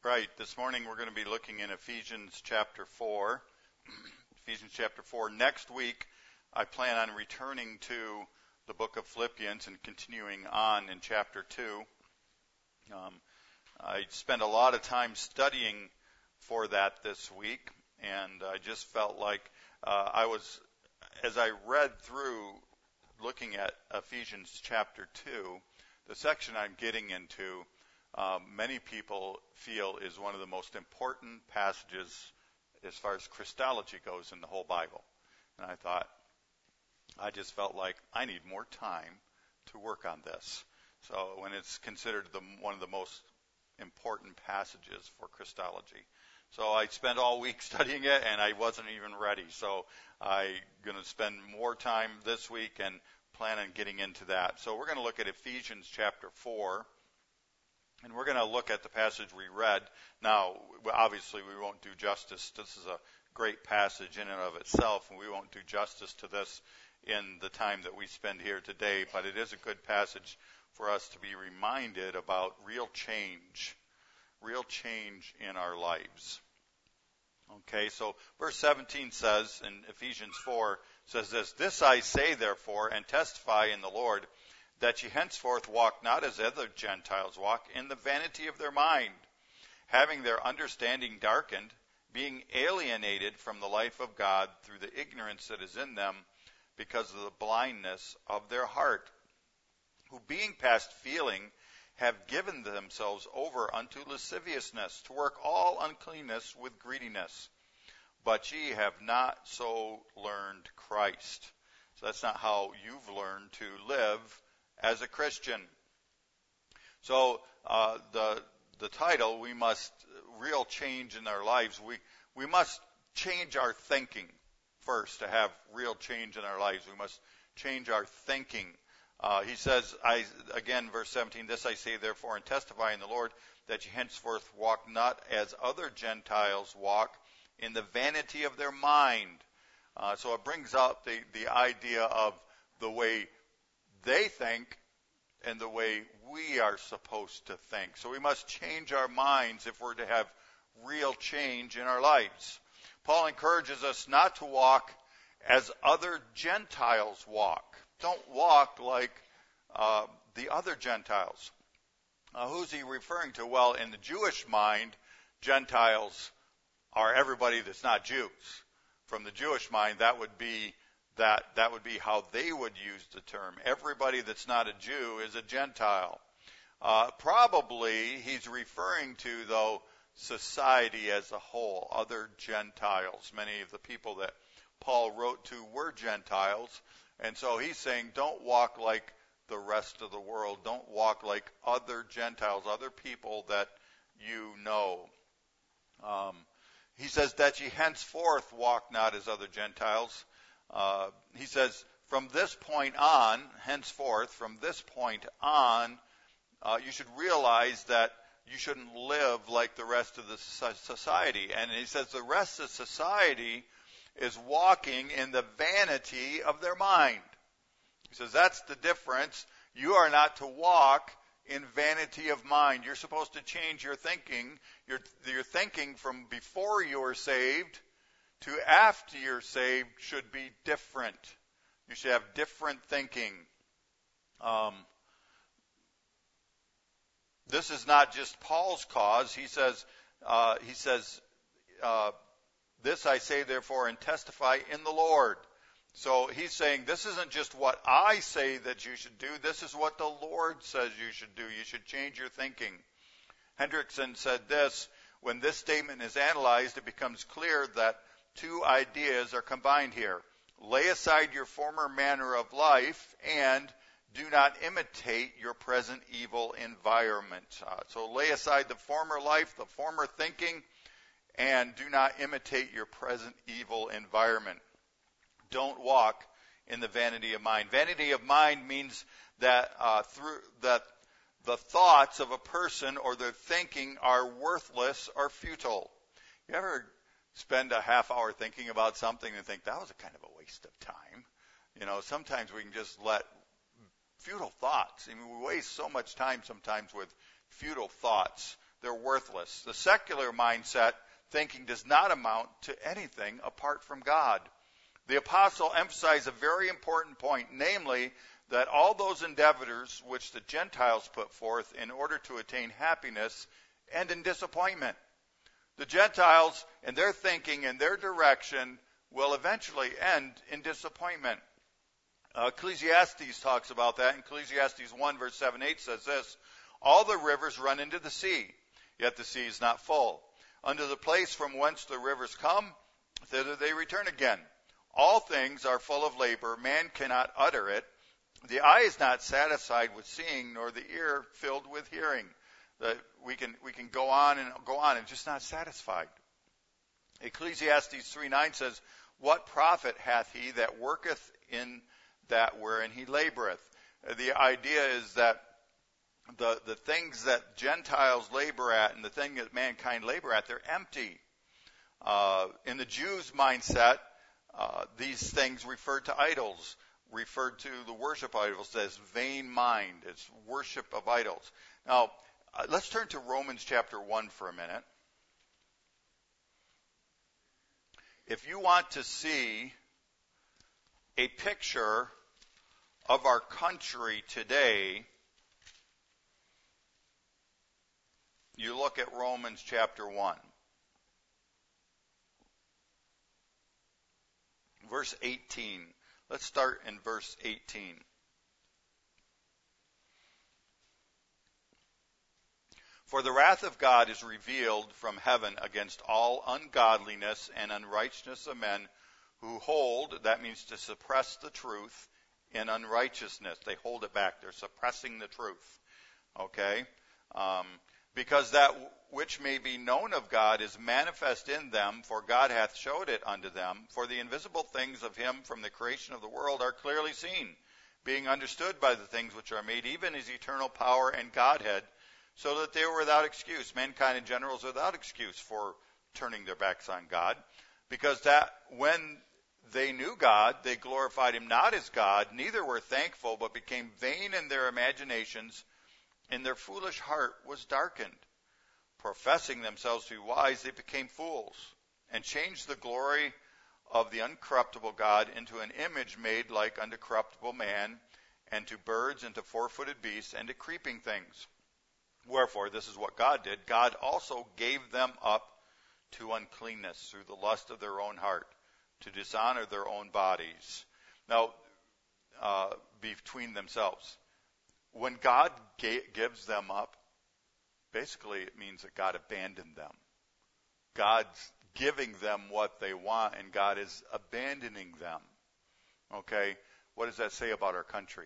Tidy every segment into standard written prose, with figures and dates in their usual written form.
Right. This morning we're going to be looking in Ephesians chapter 4. Ephesians chapter 4. Next week, I plan on returning to the book of Philippians and continuing on in chapter 2. I spent a lot of time studying for that this week, and I just felt like as I read through looking at Ephesians chapter 2, the section I'm getting into, many people feel is one of the most important passages as far as Christology goes in the whole Bible. And I just felt like I need more time to work on this. So when it's considered one of the most important passages for Christology. So I spent all week studying it, and I wasn't even ready. So I'm going to spend more time this week and plan on getting into that. So we're going to look at Ephesians chapter 4. And we're going to look at the passage we read. Now, obviously, we won't do justice. This is a great passage in and of itself, and we won't do justice to this in the time that we spend here today. But it is a good passage for us to be reminded about real change in our lives. Okay, so verse 17 says, in Ephesians 4, says this, "This I say, therefore, and testify in the Lord, that ye henceforth walk not as other Gentiles walk, in the vanity of their mind, having their understanding darkened, being alienated from the life of God through the ignorance that is in them, because of the blindness of their heart, who being past feeling have given themselves over unto lasciviousness, to work all uncleanness with greediness. But ye have not so learned Christ." So that's not how you've learned to live as a Christian. So the title, we must real change in our lives. We must change our thinking first to have real change in our lives. We must change our thinking. He says, again, verse 17, "This I say therefore and testify in the Lord, that ye henceforth walk not as other Gentiles walk, in the vanity of their mind." So it brings up the idea of the way they think and the way we are supposed to think. So we must change our minds if we're to have real change in our lives. Paul encourages us not to walk as other Gentiles walk. Don't walk like the other Gentiles. Who's he referring to? Well, in the Jewish mind, Gentiles are everybody that's not Jews. From the Jewish mind, that would be how they would use the term. Everybody that's not a Jew is a Gentile. Probably he's referring to, though, society as a whole, other Gentiles. Many of the people that Paul wrote to were Gentiles. And so he's saying, don't walk like the rest of the world. Don't walk like other Gentiles, other people that you know. He says that ye henceforth walk not as other Gentiles. He says, from this point on, henceforth, from this point on, you should realize that you shouldn't live like the rest of the society. And he says the rest of society is walking in the vanity of their mind. He says that's the difference. You are not to walk in vanity of mind. You're supposed to change your thinking. Your thinking from before you were saved to after you're saved should be different. You should have different thinking. This is not just Paul's cause. He says, "This I say therefore and testify in the Lord." So he's saying this isn't just what I say that you should do. This is what the Lord says you should do. You should change your thinking. Hendrickson said this, "When this statement is analyzed, it becomes clear that two ideas are combined here. Lay aside your former manner of life and do not imitate your present evil environment." So lay aside the former life, the former thinking, and do not imitate your present evil environment. Don't walk in the vanity of mind. Vanity of mind means that that the thoughts of a person or their thinking are worthless or futile. You ever spend a half hour thinking about something and think that was a kind of a waste of time? You know, sometimes we can just let futile thoughts. I mean, we waste so much time sometimes with futile thoughts they're worthless. The secular mindset, thinking does not amount to anything apart from God. The apostle emphasized a very important point, namely that all those endeavors which the Gentiles put forth in order to attain happiness end in disappointment. The Gentiles and their thinking and their direction will eventually end in disappointment. Ecclesiastes talks about that. Ecclesiastes 1 verse 7-8 says this, all the rivers run into the sea, yet the sea is not full. Unto the place from whence the rivers come, thither they return again. All things are full of labor, man cannot utter it. The eye is not satisfied with seeing, nor the ear filled with hearing. We can go on and just not satisfied. Ecclesiastes 3:9 says, what profit hath he that worketh in that wherein he laboreth? The idea is that the things that Gentiles labor at and the thing that mankind labor at, they're empty. In the Jews' mindset, these things referred to idols, referred to the worship of idols as vain mind. It's worship of idols. Now, let's turn to Romans chapter 1 for a minute. If you want to see a picture of our country today, you look at Romans chapter 1. Verse 18. Let's start in verse 18. For the wrath of God is revealed from heaven against all ungodliness and unrighteousness of men who hold, that means to suppress the truth, in unrighteousness. They hold it back. They're suppressing the truth. Okay? Because that which may be known of God is manifest in them, for God hath showed it unto them. For the invisible things of him from the creation of the world are clearly seen, being understood by the things which are made, even his eternal power and Godhead, so that they were without excuse. Mankind in general is without excuse for turning their backs on God, because that when they knew God, they glorified him not as God, neither were thankful, but became vain in their imaginations, and their foolish heart was darkened. Professing themselves to be wise, they became fools, and changed the glory of the uncorruptible God into an image made like unto corruptible man, and to birds, and to four-footed beasts, and to creeping things. Wherefore, this is what God did. God also gave them up to uncleanness through the lust of their own heart, to dishonor their own bodies. Now, between themselves. When God gives them up, basically it means that God abandoned them. God's giving them what they want, and God is abandoning them. Okay? What does that say about our country?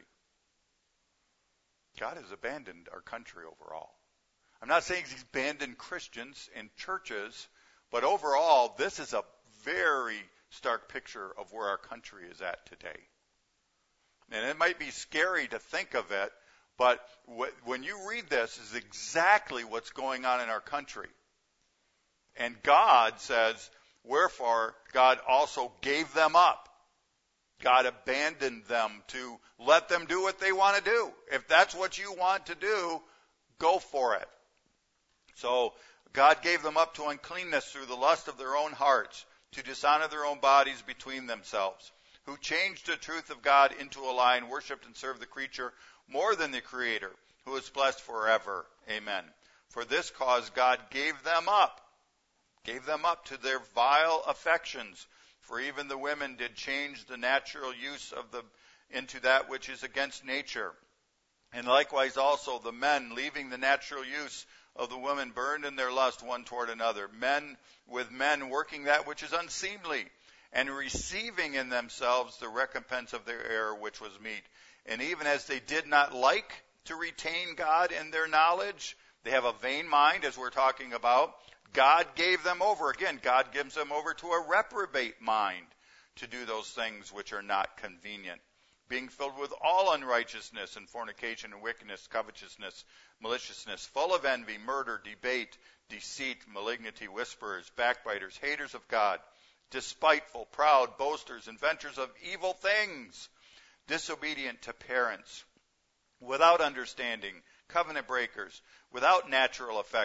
God has abandoned our country overall. I'm not saying he's abandoned Christians and churches, but overall, this is a very stark picture of where our country is at today. And it might be scary to think of it, but when you read this, is exactly what's going on in our country. And God says, wherefore God also gave them up. God abandoned them to let them do what they want to do. If that's what you want to do, go for it. So God gave them up to uncleanness through the lust of their own hearts, to dishonor their own bodies between themselves, who changed the truth of God into a lie and worshipped and served the creature more than the Creator, who is blessed forever. Amen. For this cause God gave them up to their vile affections. For even the women did change the natural use of into that which is against nature. And likewise also the men, leaving the natural use of the women, burned in their lust one toward another. Men with men, working that which is unseemly, and receiving in themselves the recompense of their error, which was meet. And even as they did not like to retain God in their knowledge, they have a vain mind, as we're talking about, God gave them over. Again, God gives them over to a reprobate mind to do those things which are not convenient, being filled with all unrighteousness and fornication and wickedness, covetousness, maliciousness, full of envy, murder, debate, deceit, malignity, whisperers, backbiters, haters of God, despiteful, proud, boasters, inventors of evil things, disobedient to parents, without understanding, covenant breakers, without natural affection,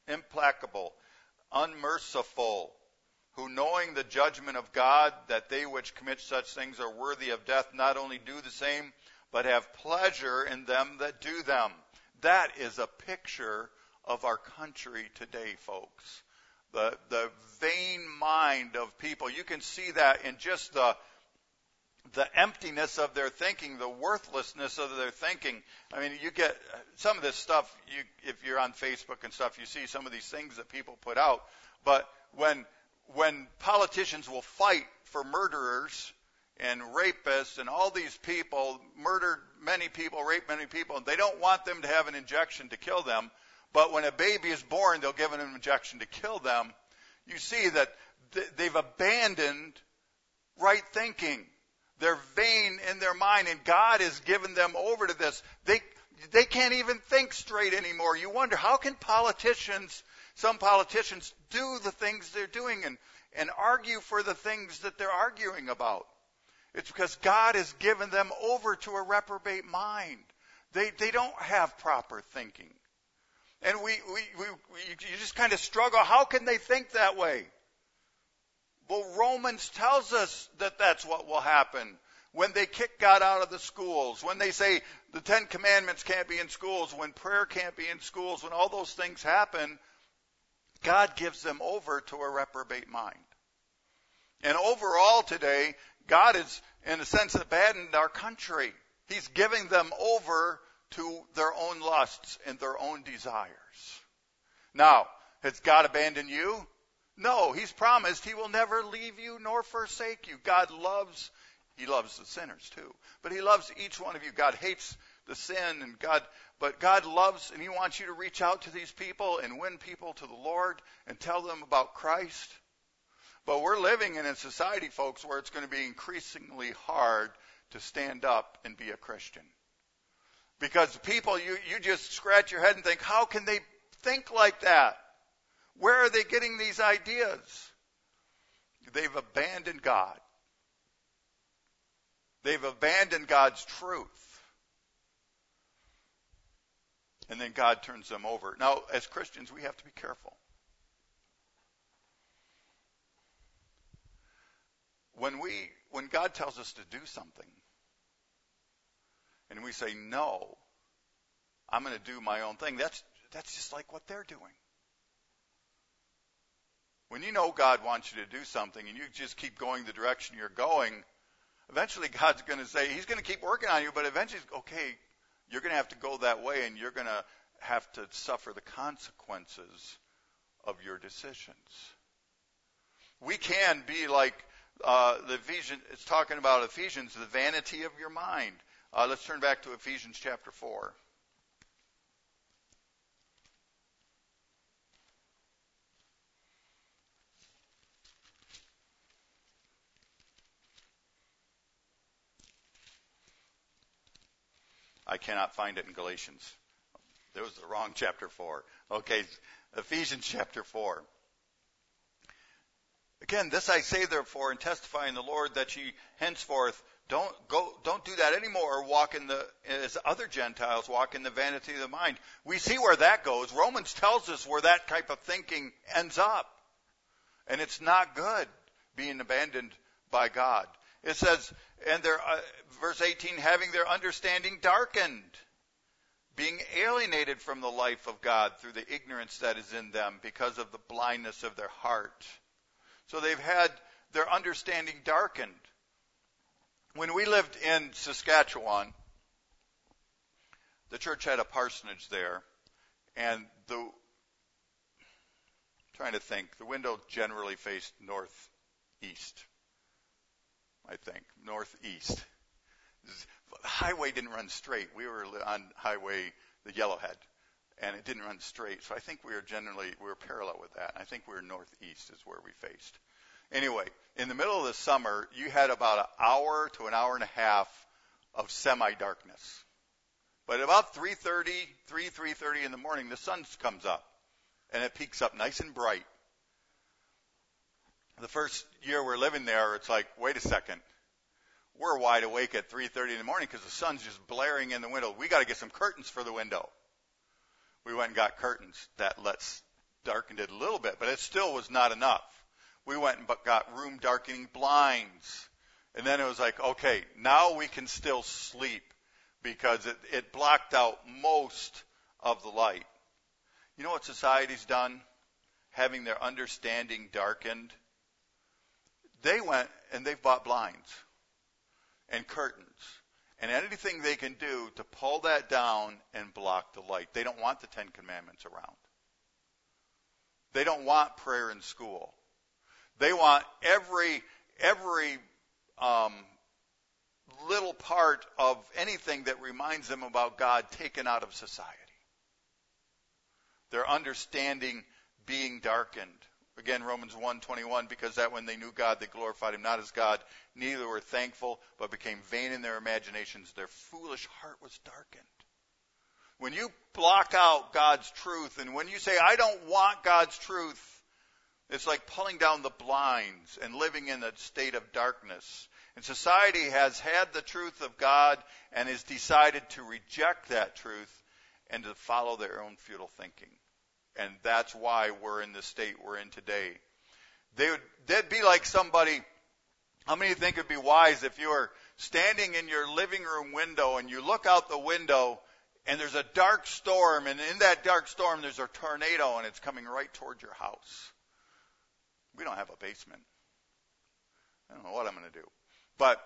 implacable, unmerciful, who knowing the judgment of God, that they which commit such things are worthy of death, not only do the same, but have pleasure in them that do them. That is a picture of our country today, folks. The vain mind of people. You can see that in just the emptiness of their thinking, the worthlessness of their thinking. I mean, you get some of this stuff, if you're on Facebook and stuff, you see some of these things that people put out. But when politicians will fight for murderers and rapists and all these people, murdered many people, raped many people, and they don't want them to have an injection to kill them, but when a baby is born, they'll give them an injection to kill them. You see that they've abandoned right thinking. They're vain in their mind, and God has given them over to this. They can't even think straight anymore. You wonder, how can some politicians do the things they're doing and argue for the things that they're arguing about? It's because God has given them over to a reprobate mind. They don't have proper thinking. And you just kind of struggle. How can they think that way? Well, Romans tells us that that's what will happen when they kick God out of the schools, when they say the 10 Commandments can't be in schools, when prayer can't be in schools, when all those things happen, God gives them over to a reprobate mind. And overall today, God is, in a sense, abandoned our country. He's giving them over to their own lusts and their own desires. Now, has God abandoned you? No, He's promised He will never leave you nor forsake you. He loves the sinners too, but He loves each one of you. God hates the sin, but God loves, and He wants you to reach out to these people and win people to the Lord and tell them about Christ. But we're living in a society, folks, where it's going to be increasingly hard to stand up and be a Christian. Because people, you just scratch your head and think, how can they think like that? Where are they getting these ideas? They've abandoned God. They've abandoned God's truth. And then God turns them over. Now, as Christians, we have to be careful. When God tells us to do something, and we say, no, I'm going to do my own thing, that's just like what they're doing. When you know God wants you to do something and you just keep going the direction you're going, eventually God's going to say, He's going to keep working on you, but eventually, okay, you're going to have to go that way and you're going to have to suffer the consequences of your decisions. We can be like it's talking about Ephesians, the vanity of your mind. Let's turn back to Ephesians chapter 4. I cannot find it in Galatians. There was the wrong chapter 4. Okay, Ephesians chapter 4. Again, this I say therefore and testify in the Lord that ye henceforth don't do that anymore, or as other Gentiles walk in the vanity of the mind. We see where that goes. Romans tells us where that type of thinking ends up. And it's not good being abandoned by God. It says, verse 18, having their understanding darkened, being alienated from the life of God through the ignorance that is in them because of the blindness of their heart. So they've had their understanding darkened. When we lived in Saskatchewan, the church had a parsonage there, and trying to think, the window generally faced northeast. I think, northeast. The highway didn't run straight. We were on highway, the Yellowhead, and it didn't run straight. So I think we were parallel with that. I think we were northeast is where we faced. Anyway, in the middle of the summer, you had about an hour to an hour and a half of semi-darkness. But about 3:30 in the morning, the sun comes up, and it peaks up nice and bright. The first year we're living there, it's like, wait a second. We're wide awake at 3:30 in the morning because the sun's just blaring in the window. We got to get some curtains for the window. We went and got curtains that lets darkened it a little bit, but it still was not enough. We went and got room darkening blinds. And then it was like, okay, now we can still sleep because it blocked out most of the light. You know what society's done? Having their understanding darkened. They went and they've bought blinds and curtains and anything they can do to pull that down and block the light. They don't want the Ten Commandments around. They don't want prayer in school. They want every little part of anything that reminds them about God taken out of society. Their understanding being darkened. Again, Romans 1:21, because that when they knew God, they glorified him not as God, neither were thankful, but became vain in their imaginations. Their foolish heart was darkened. When you block out God's truth, and when you say, I don't want God's truth, it's like pulling down the blinds and living in a state of darkness. And society has had the truth of God and has decided to reject that truth and to follow their own futile thinking. And that's why we're in the state we're in today. They'd be like somebody, how many of you think it'd be wise if you were standing in your living room window and you look out the window and there's a dark storm, and in that dark storm there's a tornado and it's coming right toward your house. We don't have a basement. I don't know what I'm going to do. But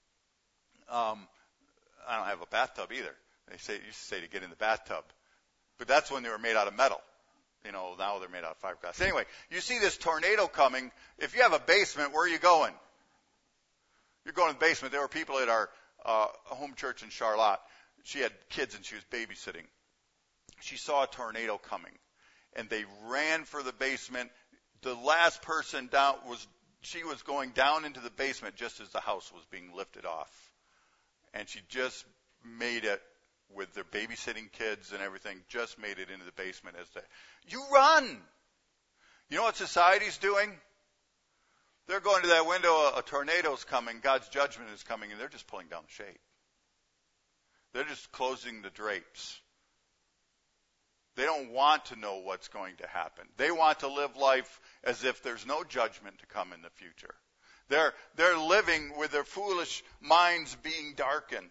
I don't have a bathtub either. Used to say to get in the bathtub. But that's when they were made out of metal. Now they're made out of fiberglass. Anyway, you see this tornado coming. If you have a basement, where are you going? You're going to the basement. There were people at our home church in Charlotte. She had kids and she was babysitting. She saw a tornado coming, and they ran for the basement. The last person down she was going down into the basement just as the house was being lifted off. And she just made it with their babysitting kids and everything, just made it into the basement you run. You know what society's doing? They're going to that window, a tornado's coming, God's judgment is coming, and they're just pulling down the shade. They're just closing the drapes. They don't want to know what's going to happen. They want to live life as if there's no judgment to come in the future. They're living with their foolish minds being darkened.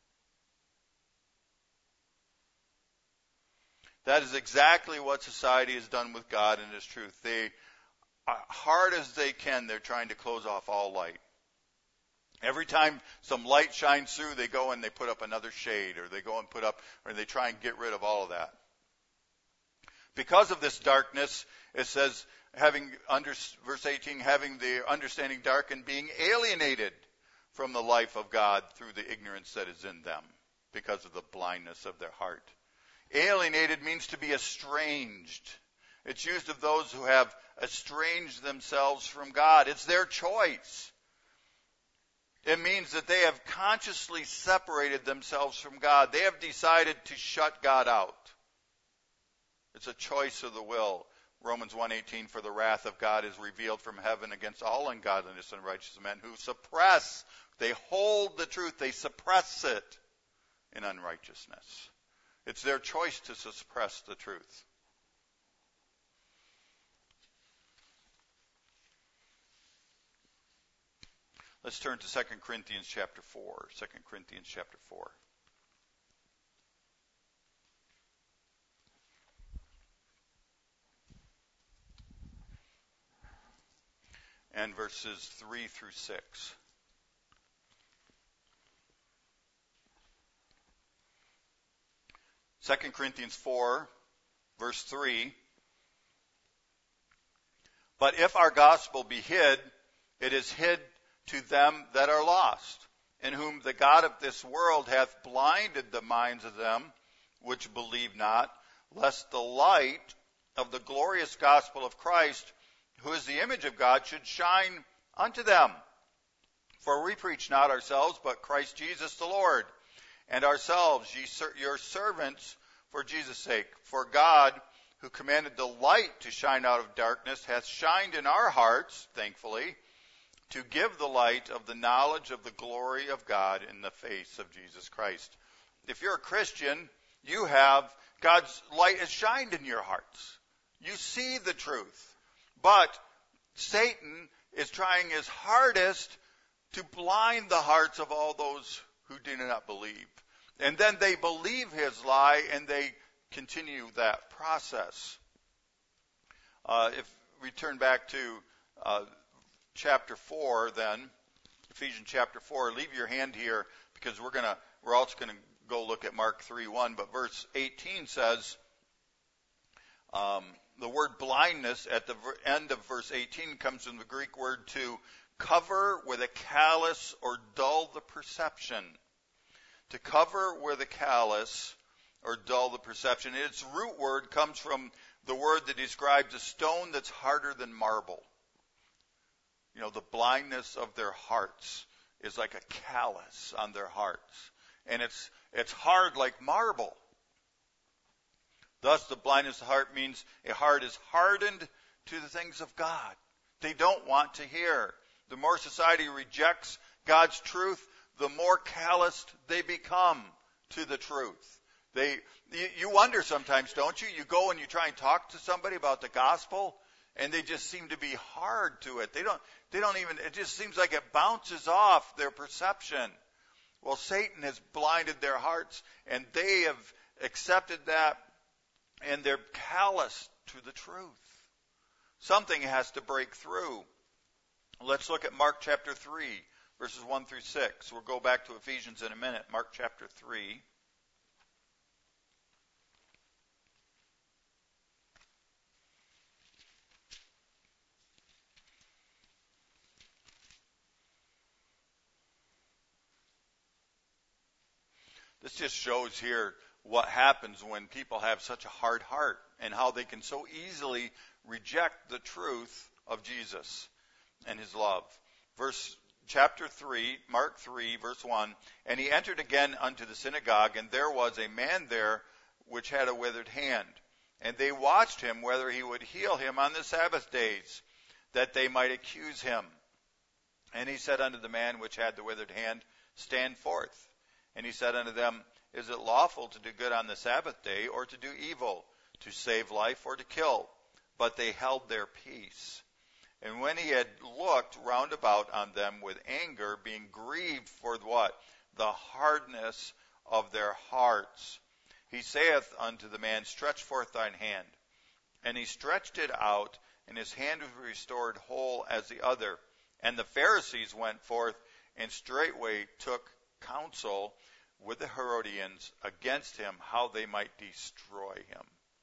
That is exactly what society has done with God and His truth. They, hard as they can, they're trying to close off all light. Every time some light shines through, they go and they put up another shade, or they go and put up, or they try and get rid of all of that. Because of this darkness, it says, verse 18, having the understanding darkened, being alienated from the life of God through the ignorance that is in them, because of the blindness of their heart. Alienated means to be estranged. It's used of those who have estranged themselves from God. It's their choice. It means that they have consciously separated themselves from God. They have decided to shut God out. It's a choice of the will. Romans 1:18, for the wrath of God is revealed from heaven against all ungodliness and righteous men who suppress. They hold the truth. They suppress it in unrighteousness. It's their choice to suppress the truth. Let's turn to 2 Corinthians chapter 4. 2 Corinthians chapter 4. And verses 3 through 6. Second Corinthians 4, verse 3. But if our gospel be hid, it is hid to them that are lost, in whom the God of this world hath blinded the minds of them which believe not, lest the light of the glorious gospel of Christ, who is the image of God, should shine unto them. For we preach not ourselves, but Christ Jesus the Lord, and ourselves, your servants, for Jesus' sake. For God, who commanded the light to shine out of darkness, hath shined in our hearts, thankfully, to give the light of the knowledge of the glory of God in the face of Jesus Christ. If you're a Christian, you have God's light has shined in your hearts. You see the truth. But Satan is trying his hardest to blind the hearts of all those who do not believe. And then they believe his lie and they continue that process. If we turn back to chapter 4 then, Ephesians chapter 4, leave your hand here because we're also going to go look at Mark 3:1, but verse 18 says, the word blindness at the end of verse 18 comes from the Greek word to cover with a callus or dull the perception. To cover with a callus or dull the perception. Its root word comes from the word that describes a stone that's harder than marble. You know, the blindness of their hearts is like a callus on their hearts. And it's hard like marble. Thus, the blindness of the heart means a heart is hardened to the things of God. They don't want to hear. The more society rejects God's truth, the more calloused they become to the truth. You wonder sometimes, don't you? You go and you try and talk to somebody about the gospel, and they just seem to be hard to it. They don't even, it just seems like it bounces off their perception. Well, Satan has blinded their hearts, and they have accepted that, and they're callous to the truth. Something has to break through. Let's look at Mark chapter 3, verses 1 through 6. We'll go back to Ephesians in a minute. Mark chapter 3. This just shows here what happens when people have such a hard heart and how they can so easily reject the truth of Jesus and his love. Chapter 3, Mark 3, verse 1, and he entered again unto the synagogue, and there was a man there which had a withered hand. And they watched him whether he would heal him on the Sabbath days, that they might accuse him. And he said unto the man which had the withered hand, Stand forth. And he said unto them, Is it lawful to do good on the Sabbath day, or to do evil, to save life, or to kill? But they held their peace. And when he had looked round about on them with anger, being grieved for what? The hardness of their hearts, he saith unto the man, Stretch forth thine hand. And he stretched it out, and his hand was restored whole as the other. And the Pharisees went forth, and straightway took counsel with the Herodians against him, how they might destroy him.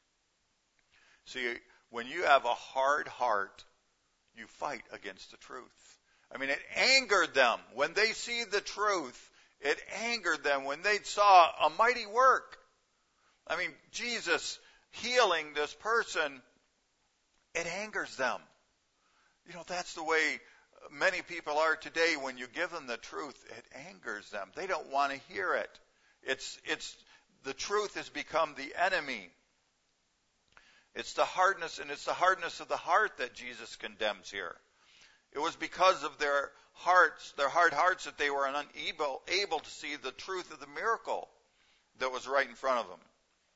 See, when you have a hard heart, you fight against the truth. I mean, it angered them. When they see the truth, it angered them when they saw a mighty work. I mean, Jesus healing this person, it angers them. You know, that's the way many people are today. When you give them the truth, it angers them. They don't want to hear it. It's the truth has become the enemy. It's the hardness, and it's the hardness of the heart that Jesus condemns here. It was because of their hearts, their hard hearts, that they were unable to see the truth of the miracle that was right in front of them.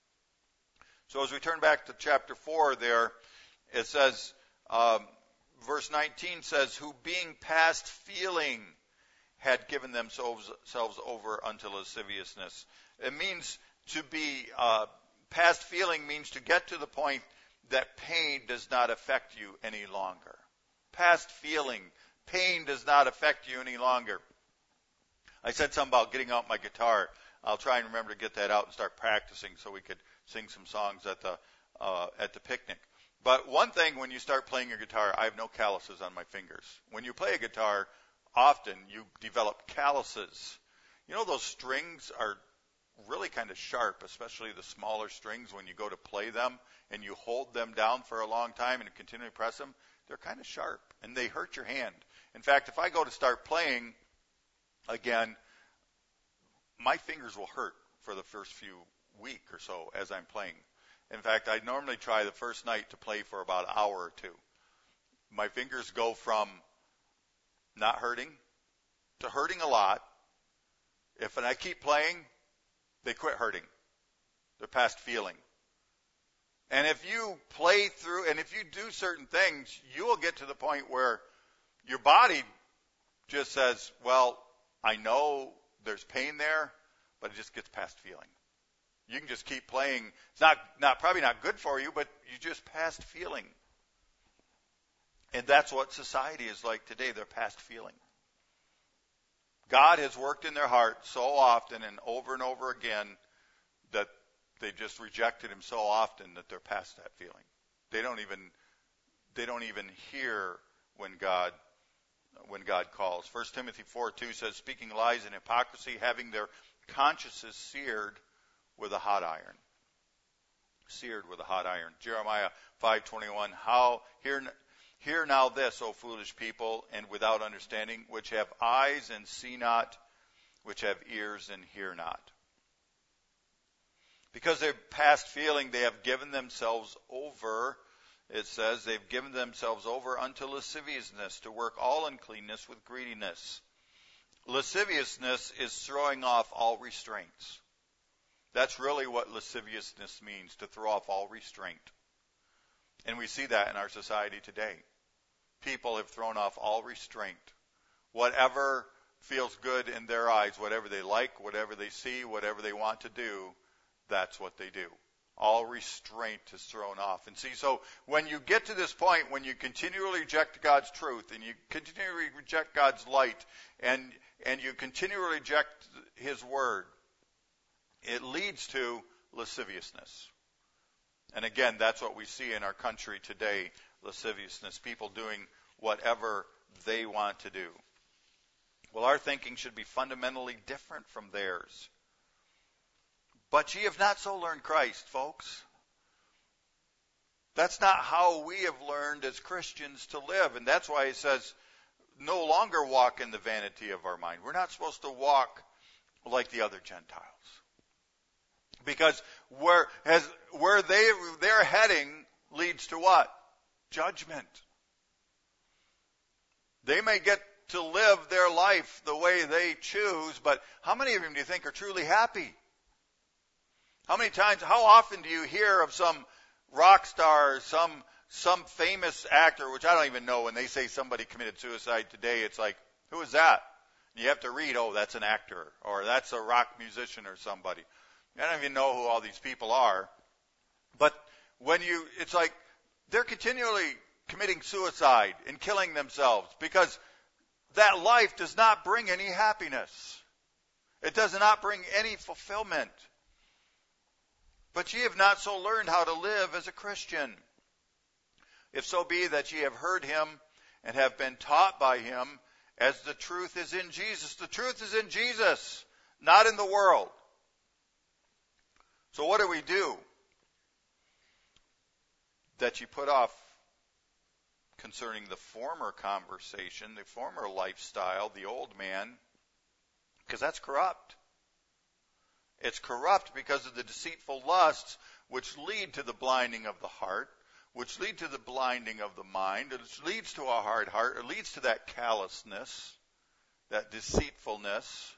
So as we turn back to chapter 4 there, it says, verse 19 says, who being past feeling had given themselves over unto lasciviousness. It means to be, past feeling means to get to the point that pain does not affect you any longer. Past feeling, pain does not affect you any longer. I said something about getting out my guitar. I'll try and remember to get that out and start practicing so we could sing some songs at the picnic. But one thing, when you start playing your guitar, I have no calluses on my fingers. When you play a guitar, often you develop calluses. You know, those strings are really kind of sharp, especially the smaller strings. When you go to play them and you hold them down for a long time and continually press them, they're kind of sharp and they hurt your hand. In fact, if I go to start playing again, my fingers will hurt for the first few week or so as I'm playing. In fact, I normally try the first night to play for about an hour or two. My fingers go from not hurting to hurting a lot. When I keep playing, they quit hurting. They're past feeling. And if you play through, and if you do certain things, you will get to the point where your body just says, well, I know there's pain there, but it just gets past feeling. You can just keep playing. It's probably not good for you, but you just past feeling. And that's what society is like today. They're past feeling. God has worked in their heart so often and over again that they just rejected him so often that they're past that feeling. They don't even hear when God calls. 1 Timothy 4:2 says, speaking lies and hypocrisy, having their consciences seared with a hot iron. Seared with a hot iron. Jeremiah 5:21, hear now this, O foolish people, and without understanding, which have eyes and see not, which have ears and hear not. Because they're past feeling, they have given themselves over, it says, they've given themselves over unto lasciviousness, to work all uncleanness with greediness. Lasciviousness is throwing off all restraints. That's really what lasciviousness means, to throw off all restraint. And we see that in our society today. People have thrown off all restraint. Whatever feels good in their eyes, whatever they like, whatever they see, whatever they want to do, that's what they do. All restraint is thrown off. And see, so when you get to this point, when you continually reject God's truth, and you continually reject God's light, and you continually reject his word, it leads to lasciviousness. And again, that's what we see in our country today, lasciviousness, people doing whatever they want to do. Well, our thinking should be fundamentally different from theirs. But ye have not so learned Christ, folks. That's not how we have learned as Christians to live. And that's why he says, no longer walk in the vanity of our mind. We're not supposed to walk like the other Gentiles. Because where they're heading leads to what? Judgment. They may get to live their life the way they choose, but how many of them do you think are truly happy? How often do you hear of some rock star, some famous actor, which I don't even know, when they say somebody committed suicide today, it's like, who is that? You have to read, oh, that's an actor, or that's a rock musician or somebody. I don't even know who all these people are. But it's like they're continually committing suicide and killing themselves because that life does not bring any happiness. It does not bring any fulfillment. But ye have not so learned how to live as a Christian. If so be that ye have heard him and have been taught by him, as the truth is in Jesus. The truth is in Jesus, not in the world. So what do we do? That you put off concerning the former conversation, the former lifestyle, the old man, because that's corrupt. It's corrupt because of the deceitful lusts which lead to the blinding of the heart, which lead to the blinding of the mind, which leads to a hard heart, it leads to that callousness, that deceitfulness.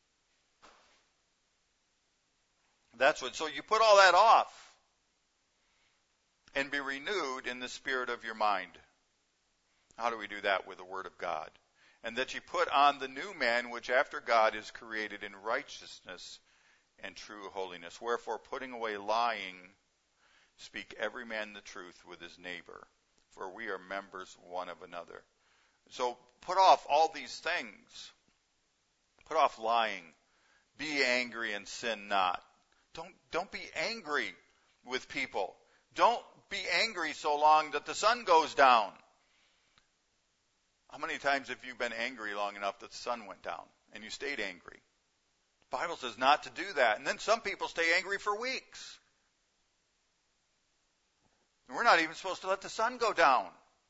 So you put all that off and be renewed in the spirit of your mind. How do we do that? With the word of God. And that you put on the new man, which after God is created in righteousness and true holiness. Wherefore, putting away lying, speak every man the truth with his neighbor, for we are members one of another. So put off all these things. Put off lying. Be angry and sin not. Don't be angry with people. Don't be angry so long that the sun goes down. How many times have you been angry long enough that the sun went down and you stayed angry? The Bible says not to do that. And then some people stay angry for weeks. And we're not even supposed to let the sun go down.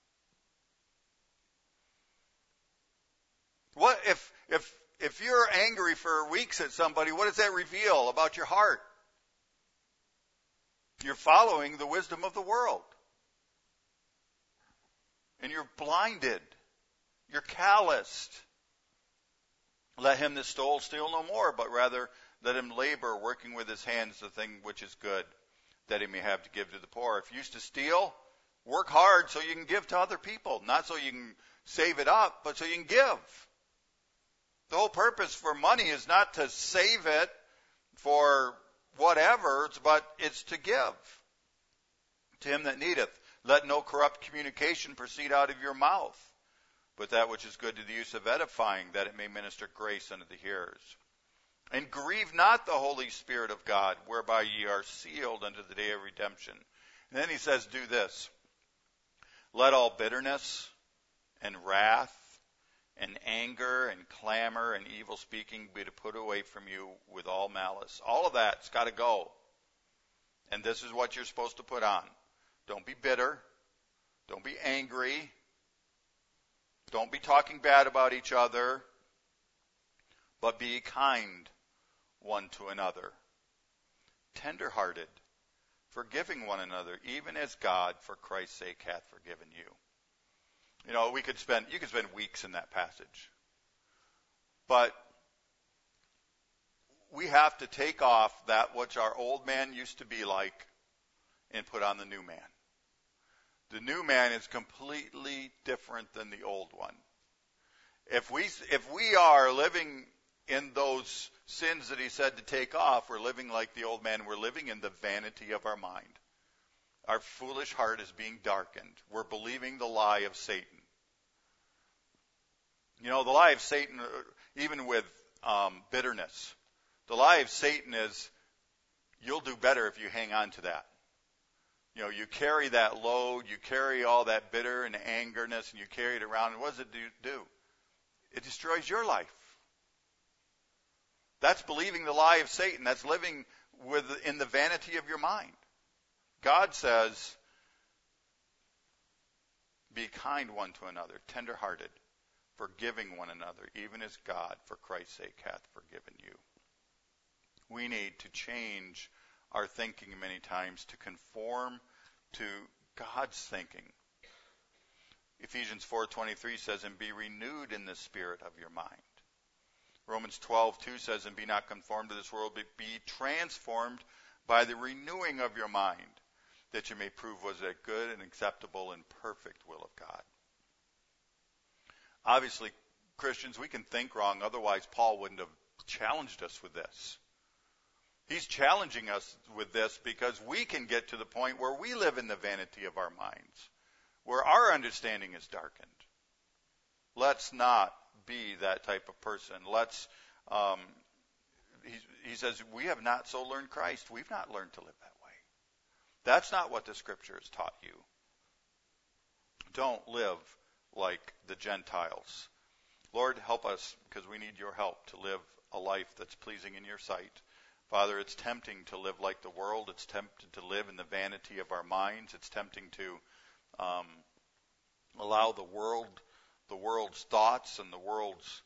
What if you're angry for weeks at somebody, what does that reveal about your heart? You're following the wisdom of the world. And you're blinded. You're calloused. Let him that stole steal no more, but rather let him labor, working with his hands the thing which is good, that he may have to give to the poor. If you used to steal, work hard so you can give to other people, not so you can save it up, but so you can give. The whole purpose for money is not to save it for whatever, but it's to give to him that needeth. Let no corrupt communication proceed out of your mouth, but that which is good to the use of edifying, that it may minister grace unto the hearers. And grieve not the Holy Spirit of God, whereby ye are sealed unto the day of redemption. And then he says, do this. Let all bitterness and wrath and anger and clamor and evil speaking be to put away from you with all malice. All of that's got to go. And this is what you're supposed to put on. Don't be bitter. Don't be angry. Don't be talking bad about each other. But be kind one to another. Tender-hearted, forgiving one another, even as God for Christ's sake hath forgiven you. You know, you could spend weeks in that passage. But we have to take off that which our old man used to be like and put on the new man. The new man is completely different than the old one. If we are living in those sins that he said to take off, we're living like the old man. We're living in the vanity of our mind. Our foolish heart is being darkened. We're believing the lie of Satan. You know, the lie of Satan, even with bitterness, the lie of Satan is you'll do better if you hang on to that. You know, you carry that load, you carry all that bitter and angerness, and you carry it around, and what does it do? It destroys your life. That's believing the lie of Satan. That's living in the vanity of your mind. God says, be kind one to another, tender-hearted, forgiving one another, even as God, for Christ's sake, hath forgiven you. We need to change our thinking many times to conform to God's thinking. Ephesians 4:23 says, and be renewed in the spirit of your mind. Romans 12:2 says, and be not conformed to this world, but be transformed by the renewing of your mind, that you may prove what is that good and acceptable and perfect will of God. Obviously, Christians, we can think wrong, otherwise Paul wouldn't have challenged us with this. He's challenging us with this because we can get to the point where we live in the vanity of our minds, where our understanding is darkened. Let's not be that type of person. He says, we have not so learned Christ. We've not learned to live that way. That's not what the Scripture has taught you. Don't live like the Gentiles. Lord, help us, because we need your help to live a life that's pleasing in your sight. Father, it's tempting to live like the world. It's tempting to live in the vanity of our minds. It's tempting to allow the world's thoughts and the world's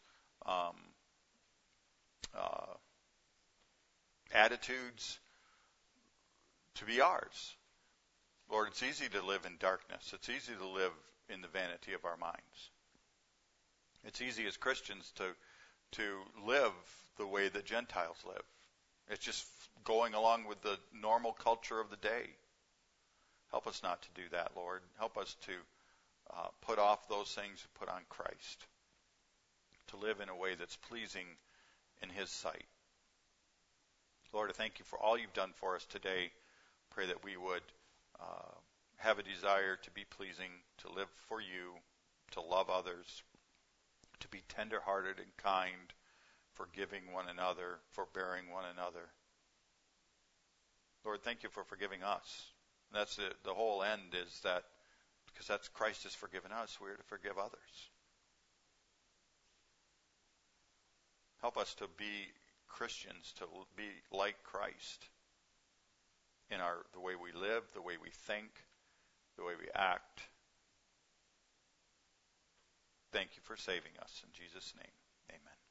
attitudes to be ours. Lord, it's easy to live in darkness. It's easy to live in the vanity of our minds. It's easy as Christians to live the way that Gentiles live. It's just going along with the normal culture of the day. Help us not to do that, Lord. Help us to put off those things and put on Christ, to live in a way that's pleasing in his sight. Lord, I thank you for all you've done for us today. Pray that we would have a desire to be pleasing, to live for you, to love others, to be tender-hearted and kind, forgiving one another, forbearing one another. Lord, thank you for forgiving us. And that's the whole end, is that because that's Christ has forgiven us, we're to forgive others. Help us to be Christians, to be like Christ in the way we live, the way we think, the way we act. Thank you for saving us. In Jesus' name, amen.